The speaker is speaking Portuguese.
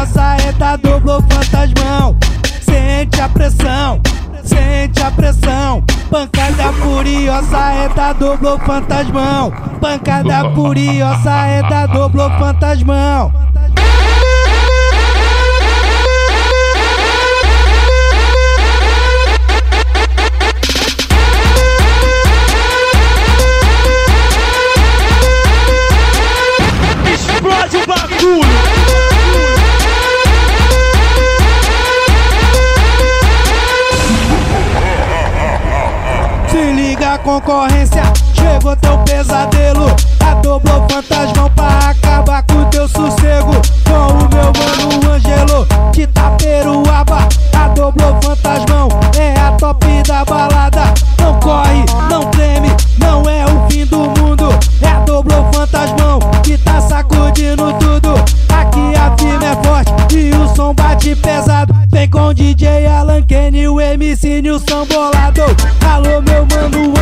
Furiosa é da Dobro Fantasmão. Sente a pressão, sente a pressão. Pancada furiosa é da Dobro Fantasmão. Pancada furiosa é da Dobro Fantasmão. Explode o bagulho! Se liga a concorrência, chegou teu pesadelo. A Dobro Fantasmão pra acabar com teu sossego. Com o meu mano Angelo, de Taperuaba. A Dobro Fantasmão é a top da balada. Não corre, não treme, não é o fim do mundo. É a Dobro Fantasmão que tá sacudindo tudo. Aqui a firma é forte e o som bate pesado. Vem com o DJ Alan Kenny, o MC Nilson bolado. Alô meu mano